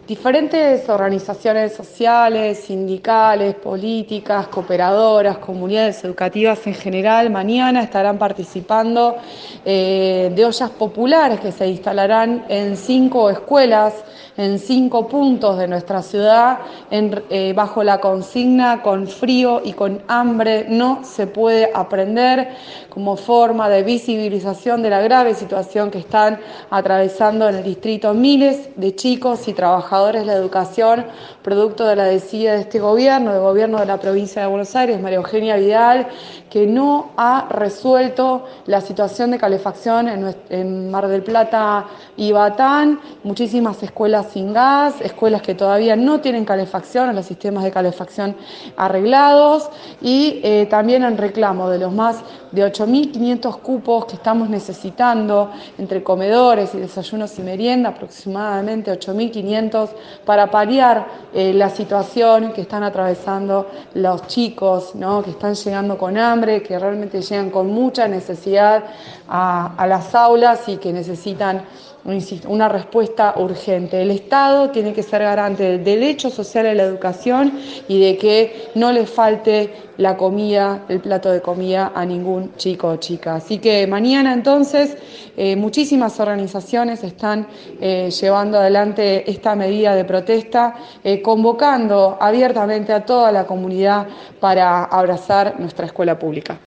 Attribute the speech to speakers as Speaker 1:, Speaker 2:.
Speaker 1: Diferentes organizaciones sociales, sindicales, políticas, cooperadoras, comunidades educativas en general, mañana estarán participando de ollas populares que se instalarán en 5 escuelas, en 5 puntos de nuestra ciudad, bajo la consigna "con frío y con hambre no se puede aprender", como forma de visibilización de la grave situación que están atravesando en el distrito miles de chicos y trabajadores de la educación, producto de la desidia de este gobierno, del gobierno de la provincia de Buenos Aires, María Eugenia Vidal, que no ha resuelto la situación de calefacción en Mar del Plata y Batán, muchísimas escuelas sin gas, escuelas que todavía no tienen calefacción o los sistemas de calefacción arreglados, y también en reclamo de los más de 8.500 cupos que estamos necesitando entre comedores y desayunos y merienda, aproximadamente 8.500, para paliar la situación que están atravesando los chicos, ¿no?, que están llegando con hambre, que realmente llegan con mucha necesidad a las aulas y que necesitan una respuesta urgente. El Estado tiene que ser garante del derecho social a la educación y de que no le falte la comida, el plato de comida a ningún chico o chica. Así que mañana entonces muchísimas organizaciones están llevando adelante esta medida de protesta, convocando abiertamente a toda la comunidad para abrazar nuestra escuela pública.